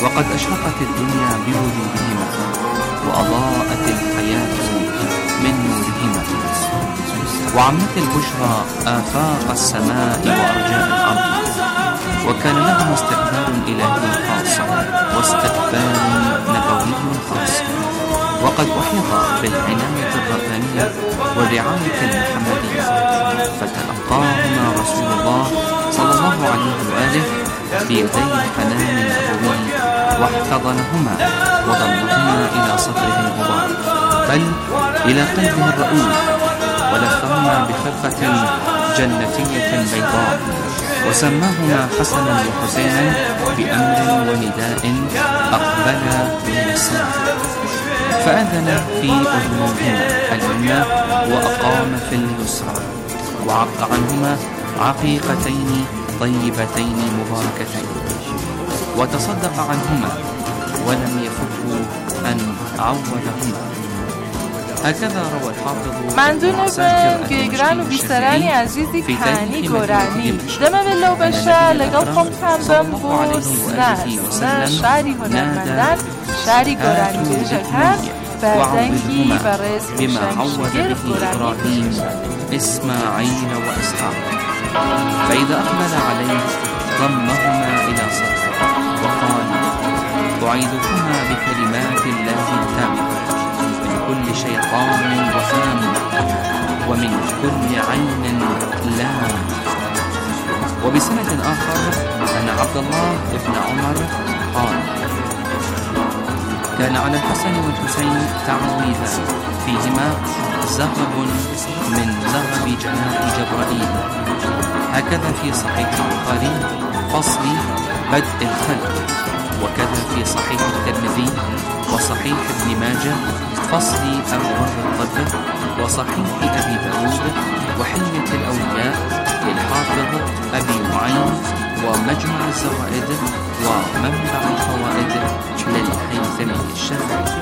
وقد أشرقت الدنيا بوجودهما وأضاءت الحياة من نورهما، وعمت البشرى آفاق السماء وأرجاء الأرض، وكان لهم استقبال إلهي خاص واستقبال نبوي خاص، وقد أحيط بالعناية الربانية والرعاية المحمدية، فتلقاهما رسول الله صلى الله عليه وآله بيدي الحنان النبوي، واحتضنهما وضمهما إلى صدره المبارك بل إلى قلبه الرؤوف، ولفهما بخلقة جنتية بيضاء، وسماهما حسنا وحسينا بأمر ونداء أقبلا من السماء، فأذن في أذنهما اليمنى وأقام في اليسرى، وعق عنهما عقيقتين طيبتين مباركتين، وتصدق عنهما ولم يفكوا أن عودهما. هكذا روى الحافظ مندونم گیگران و بیسرانی عزیزی کانی گورانی دم بلو بشه لگل خمتن بم بوس نه شعری هنرمندان شعری گورانی بیجه کن بردنگی برز بما عود به إبراهيم إسماعيل وإسحاق، فإذا أقبل عليه ضمهما إلى صدره وقال: أعيذكما بكلمات الله التامة من كل شيطان وهام ومن كل عين لام. وبسند آخر أن عبد الله بن عمر قال: كان على الحسن والحسين تعويذا فيهما زغب من زغب جناح جبرائيل، هكذا في صحيح البخاري فصل بدء الخلق، وكذا في صحيح الترمذي وصحيح ابن ماجه فصل أبواب الطب، وصحيح أبي داود وحلية الأولياء للحافظ أبي نعيم، ومجمع الزوائد ومنبع الفوائد للهيثمي الشافعي.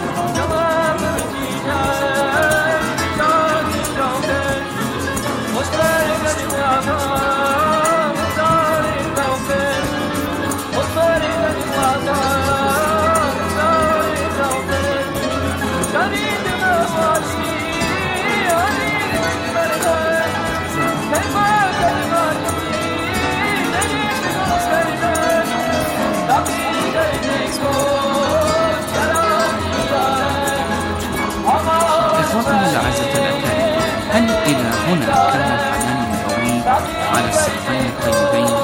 إخوتنا الأعزة الأكارم، هل إلى هنا كان الحنان النبوي على السيفين الطيبين؟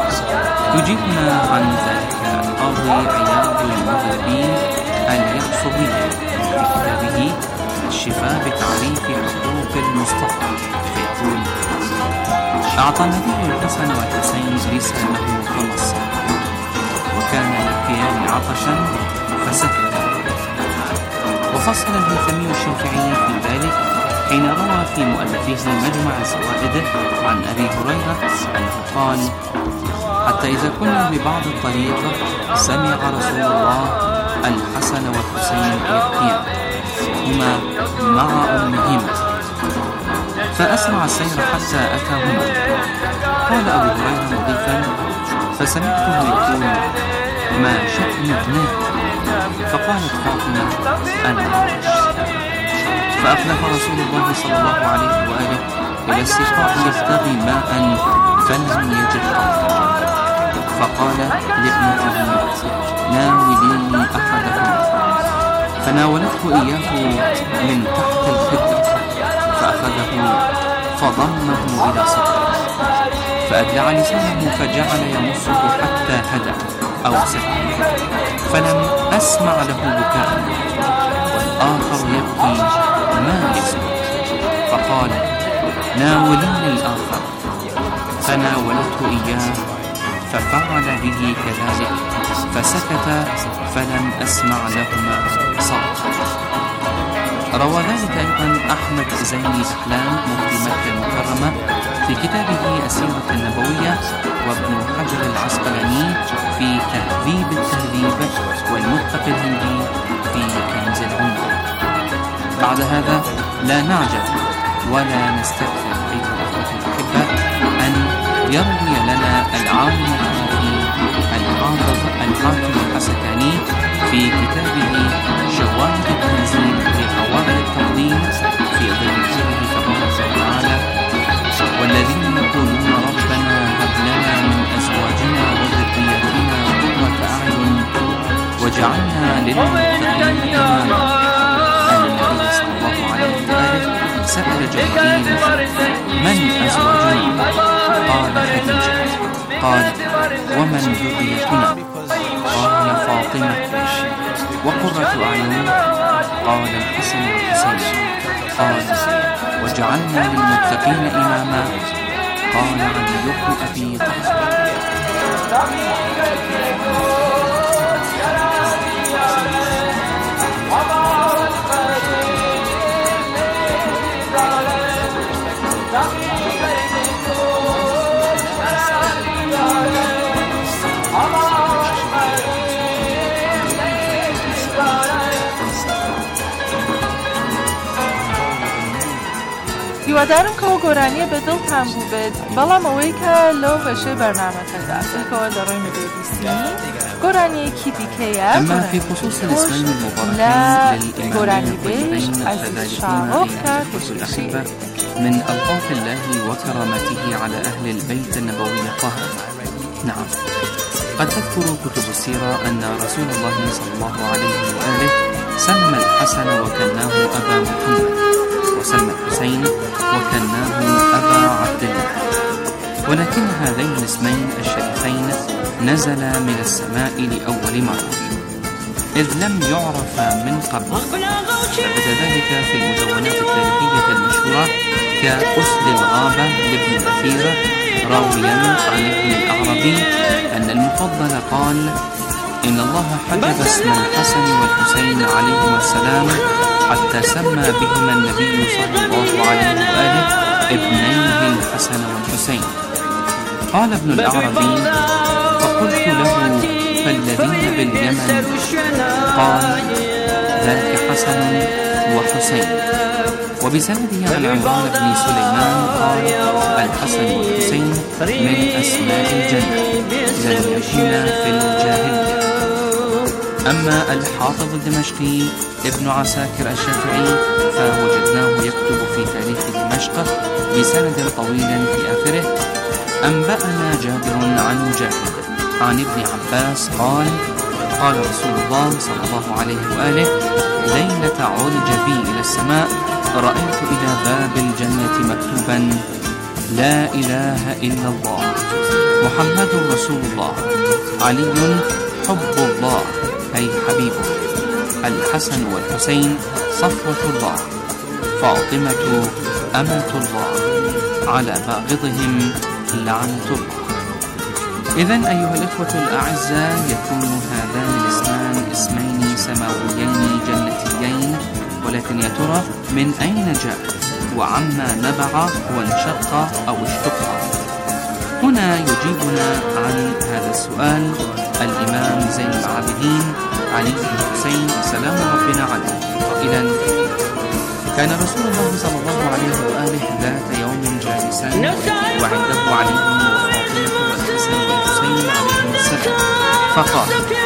يجيبنا عن ذلك القاضي عياض المذهبي اليعصبي في كتابه الشفاء بتعريف حقوق المصطفى، فيقول: أعطى النبي الحسن والحسين لسانه فمص، وكان يبكيان عطشا فسكت. وفصل الهيثمي الشافعي في ذلك حين روى في مؤلفه مجمع الزوائد عن أبي هريرة أنه قال: حتى إذا كنا ببعض الطريق سمع رسول الله الحسن والحسين يبكيان هما مع أمهما، فأسرع السير حتى أتاهما. قال أبو هريرة مضيفا: فسمعته يقول: ما شأن ابنك؟ فقالت فاطمة: أنا عطش. فأخلف رسول الله صلى الله عليه وآله إلى السقاء يبتغي ماء فلم يجد قط، فقال لابنته: ناوليني أحدكما، فناولته إياه من تحت الخدر، فأخذه فضمه إلى صدره، فأدلع لسانه فجعل يمصه حتى هدأ أو سكت، فلم أسمع له بكاء، والآخر يبكي ما يسكت، فقال: ناوليني الآخر، فناولته إياه ففعل به كذلك، فسكت فلم أسمع لهما صوتا. روى ذلك أيضا أحمد زيني سحلان مفتي مكة المكرمة في كتابه السيرة النبوية، وابن حجر العسقلاني في تهذيب التهذيب، والمتقي الهندي في كنز العمر. بعد هذا لا نعجب ولا نستكثر أيها الأخوة الأحبة أن يروي لنا العالم الحنفي الحافظ الحاكم الحسكاني في كتابه شواهد التنزيل لأوائل التقديم في ظل قوله تبارك وتعالى: والذين يقولون ربنا هب لنا من أزواجنا وذرياتنا قرة أعين وجعلنا للمتقين إماما. النبي صلى الله عليه وآله سأل جبريل: من أزواجنا؟ قال: خديجة. قال: ومن ذريتنا؟ قال: فاطمة. وقرة أعين؟ قال: الحسن والحسين. قال: وجعلنا للمتقين إماما؟ قال: علي بن أبي طالب. هیوادارم کە گۆرانیە بە دڵتان بوو بێت، بەڵام ئەوەی کە لەو بەشەی بەرنامەکەدا فێکەوە دەڕۆینە بێبیسی گۆرانیەکی دیکەیە. أما في خصوص الاسمين المباركين للإمام القطبين الفدائيين الأحبة من ألطاف الله وكرامته على أهل البيت النبوي الطاهر. نعم، قد تذكر كتب السيرة أن رسول الله صلى الله عليه وآله سمى الحسن وكناه أبا محمد، وسمى الحسين وكناه أبا عبد الله، ولكن هذين الاسمين الشريفين نزلا من السماء لأول مرة، إذ لم يعرفا من قبل. ثبت ذلك في المدونات التاريخية المشهورة كأسد الغابة لابن الأثير راويا عن ابن الأعربي أن المفضل قال: إن الله حجب اسم الحسن والحسين عليهما السلام حتى سمى بهما النبي صلى الله عليه وآله ابنيه الحسن والحسين. قال ابن الأعربي: فقلت له: فالذين باليمن؟ قال: ذاك حسن وحسين. وبسنده عن عمران بن سليمان قال: الحسن والحسين من أسماء الجنة لم يكونا في الجاهلية. أما الحافظ الدمشقي ابن عساكر الشافعي فوجدناه يكتب في تاريخ دمشق بسند طويل في آخره: أنبأنا جابر عن مجاهد عن ابن عباس قال: قال رسول الله صلى الله عليه وآله: ليلة عرج بي إلى السماء رأيت إلى باب الجنة مكتوبا: لا إله إلا الله، محمد رسول الله، علي حب الله أي حبيبه، الحسن والحسين صفوة الله، فاطمة أمة الله، على باغضهم لعنة الله. إذن أيها الإخوة الأعزاء، يكون هذان الاسمان اسمين سماويين جنتيين، ولكن يا ترى من أين جاءت وعما نبع وانشق أو اشتق؟ هنا يجيبنا عن هذا السؤال الإمام زين العابدين علي بن الحسين سلام ربنا عليه قائلا: كان رسول الله صلى الله عليه وآله ذات يوم جالسا وعنده علي وفاطمة والحسن والحسين عليهم السلام، فقال: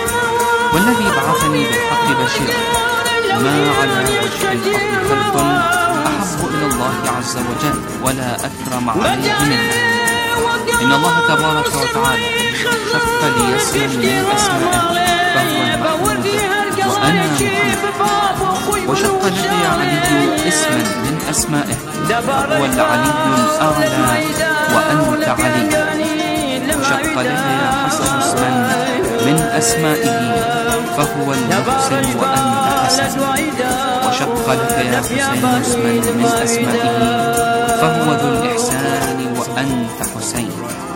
والذي بعثني بالحق بشيرا، ما على وجه الأرض خلق أحب إلى الله عز وجل ولا أكرم عليه منه. إن الله تبارك وتعالى شق لي اسما من أسمائه فهو المحمود وأنا محمد، وشق لي علي اسما من أسمائه فهو العلي الأعلى وأنت علي، وشق لي حسن اسما من أسمائه فهو المحسن وأنت حسن، وشق لك يا حسين اسما من أسمائه فهو ذو الإحسان وأنت حسين،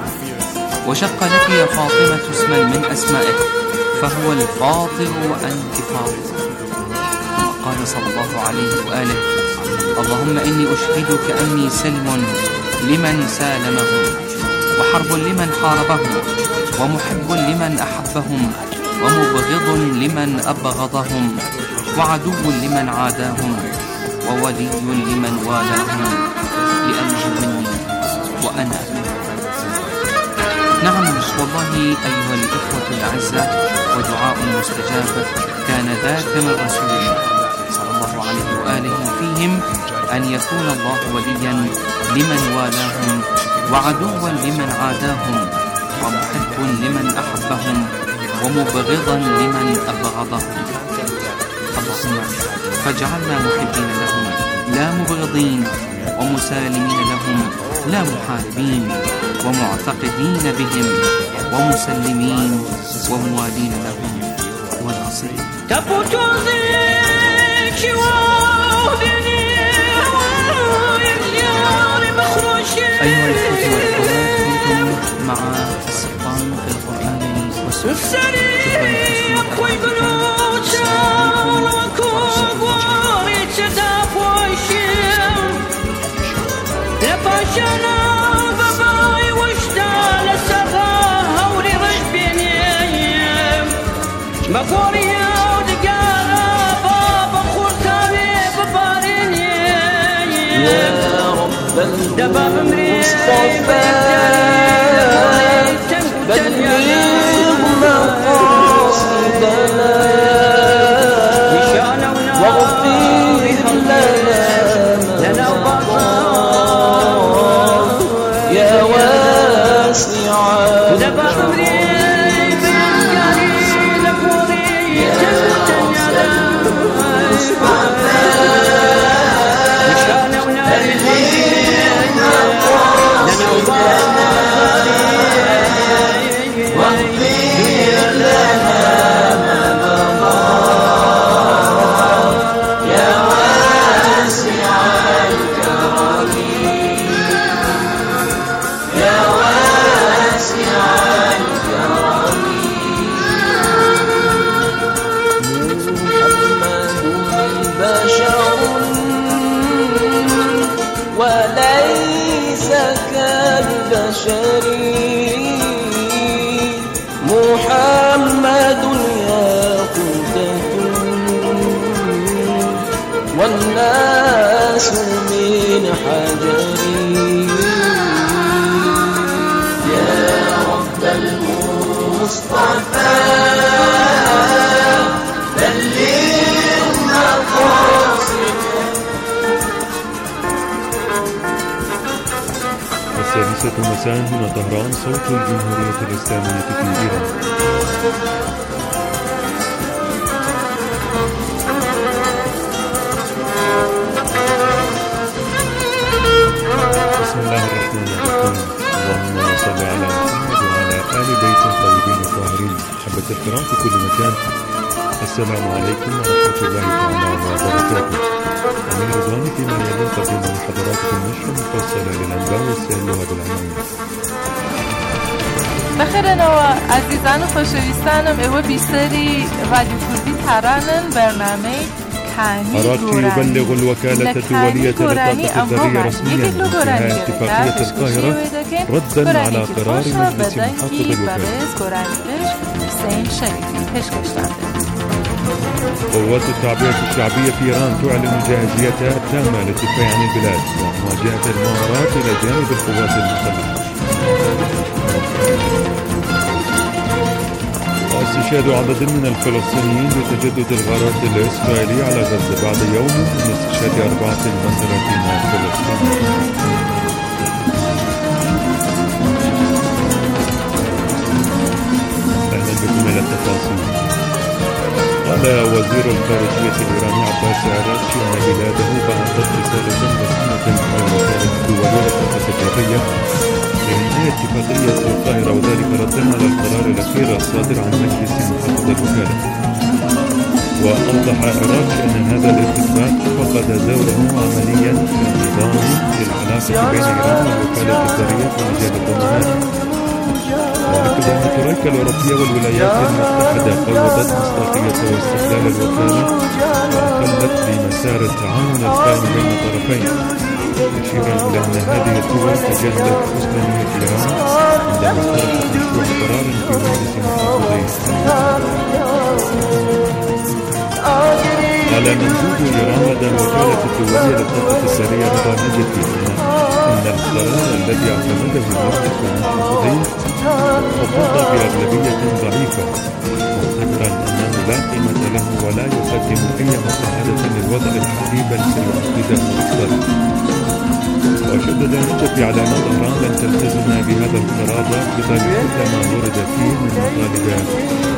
وشق لك يا فاطمة اسما من أسمائه فهو الفاطر وأنت فاطر. قال صلى الله عليه وآله: اللهم إني أشهدك أني سلم لمن سالمهم، وحرب لمن حاربهم، ومحب لمن أحبهم، ومبغض لمن أبغضهم، وعدو لمن عاداهم، وولي لمن والاهم، لأنه مني وأنا منه. نعم والله أيها الإخوة الأعزاء، ودعاء مستجاب كان ذاك من رسول الله صلى الله عليه وآله فيهم أن يكون الله وليا لمن والاهم، وعدوا لمن عاداهم، ومحب لمن أحبهم، ومبغضا لمن أبغضهم. اللهم فاجعلنا محبين لهم لا مبغضين، ومسالمين لهم لا محاربين، ومعتقدين بهم ومسلمين وموالين لهم وناصرين. أيها الإخوة والأخوات، كنتم مع السلطان في القرآن والسنة. دباب مصطفى بلغ مقاصدنا واغفر لنا يا واسع وليس كالبشر محمد ياقوتة والناس من حجر يا رب المصطفى بلغ مقاصدنا. السادسة مساء هنا طهران، صوت الجمهورية الإسلامية في إيران. بسم الله الرحمن الرحيم. اللهم صل على محمد وعلى آل بيته الطيبين الطاهرين. أحبة الكرام في كل مكان، السلام عليكم ورحمة الله تعالى وبركاته. أمين رضواني فيما يلي نقدم لحضراتكم نشرة مفصلة للأنباء والسيلوها بالعناوين. بخیرنەوە عزیزان و خۆشەویستانم، ئێوە بیسەری رادیو کوردی تارانن بەرنامەی أرادت يبلغ الوكالة الدولية للطاقة الذرية رسميا بانتهاء اتفاقية القاهرة ردا على قرار مجلس محافظ الوكالة. قوات التعبئة الشعبية في إيران تعلن جاهزيتها التامة للدفاع عن البلاد ومواجهة المؤامرات إلى جانب القوات المسلحة. واستشهاد عدد من الفلسطينيين بتجدد الغارات الإسرائيلية على غزة بعد يوم من استشهاد 34 فلسطينيا. أهلا بكم إلى التفاصيل. قال وزير الخارجية الإيراني عباس عراقچي أن بلاده بعثت رسالة رسمية إلى الوكالة الدولية للطاقة الذرية لإنهاء اتفاقية القاهرة، وذلك ردا على القرار الأخير الصادر عن مجلس محافظ الوكالة. وأوضح عراقچي أن هذا الاتفاق فقد دوره عمليا كنظام للعلاقة بين إيران والوكالة الذرية في مجال الضمانات. وأكد أن تركيا الأوروبية والولايات المتحدة قوضت مصداقية واستقلال الوكالة وأخلت بمسار التعاون القائم بين الطرفين، مشيرا إلى أن هذه الدول تجاهلت حسن نية إيران عندما طرحت مشروع قرار في مجلس محافظي. قال مندوب إيران لدى الوكالة الدولية للطاقة الذرية رضا نجدي أن أن القرار الذي اعتمده المجلس المنتخبي تفضل بأغلبية ضعيفة، معتبرا أنه لا قيمة له ولا يقدم أي مساعدة للوضع الحالي بل سيعقده أكثر. وشدد النجف على أن طهران لن تلتزم بهذا القرار رافضا لكل ما ورد فيه من مطالبات